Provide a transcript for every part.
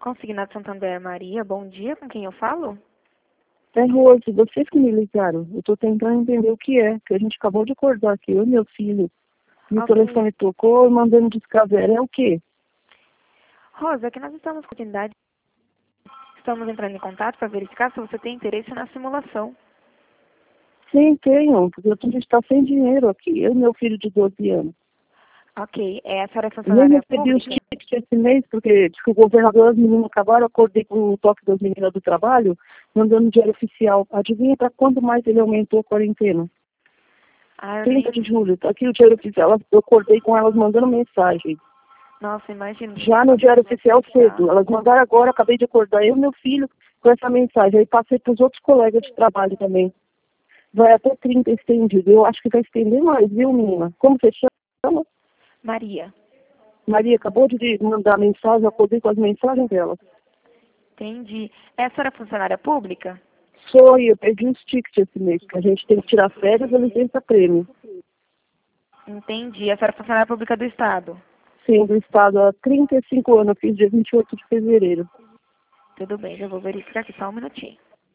Consignado Santander Maria, bom dia, com quem eu falo? É, Rose, vocês que me ligaram. Eu estou tentando entender o que é, que a gente acabou de acordar aqui, eu e meu filho. E o Ok. telefone tocou e mandando descaver. É o quê? Rosa, aqui nós estamos com a oportunidade, estamos entrando em contato para verificar se você tem interesse na simulação. Sim, tenho, porque a gente está sem dinheiro aqui, eu e meu filho de 12 anos. Ok, a senhora é E eu funcionária recebi os pública? tickets esse mês, porque diz que o governador, as meninas acabaram, acordei com o toque das meninas do trabalho, mandando dinheiro oficial. Adivinha para quando mais ele aumentou a quarentena? Ah, eu 30 de nem... julho, tá aqui o dinheiro oficial. Eu acordei com elas mandando mensagem. Nossa, imagino que Já no Diário Oficial tá. cedo. Elas mandaram agora, acabei de acordar eu e meu filho com essa mensagem. Aí passei para os outros colegas de trabalho também. Vai até 30 estendido. Eu acho que vai estender mais, viu, menina? Como você chama? Maria, Maria acabou de mandar mensagem, eu acordei com as mensagens dela. entendi. A senhora é funcionária pública? Sou eu perdi os tickets esse mês, que a gente tem que tirar férias ou licença prêmio. Entendi. A senhora é funcionária pública do Estado? Sim, do estado há 35 anos, eu fiz dia 28 de fevereiro. Tudo bem, já vou verificar aqui, só um minutinho.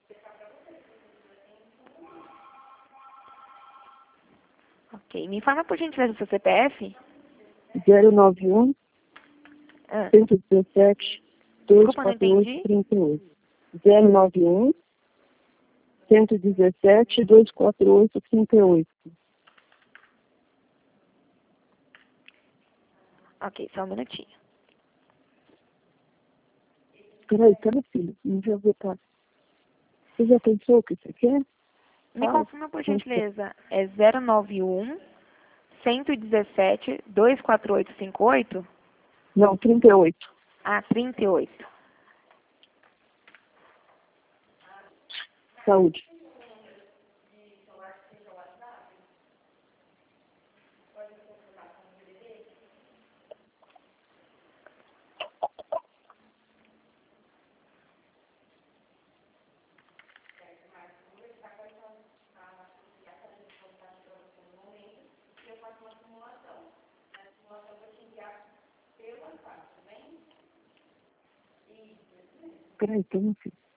Ok, me informa por gentileza o seu CPF? 091 Ah, 117 desculpa, não 248 entendi. 38. 091 117 248 38. Ok, só um minutinho. Peraí, filho, não já vou estar. Você já pensou o que você quer? Me Fala. confirma por gentileza, é 091 117 24858? Não, 38. Ah, 38. Saúde. Peraí, meu filho.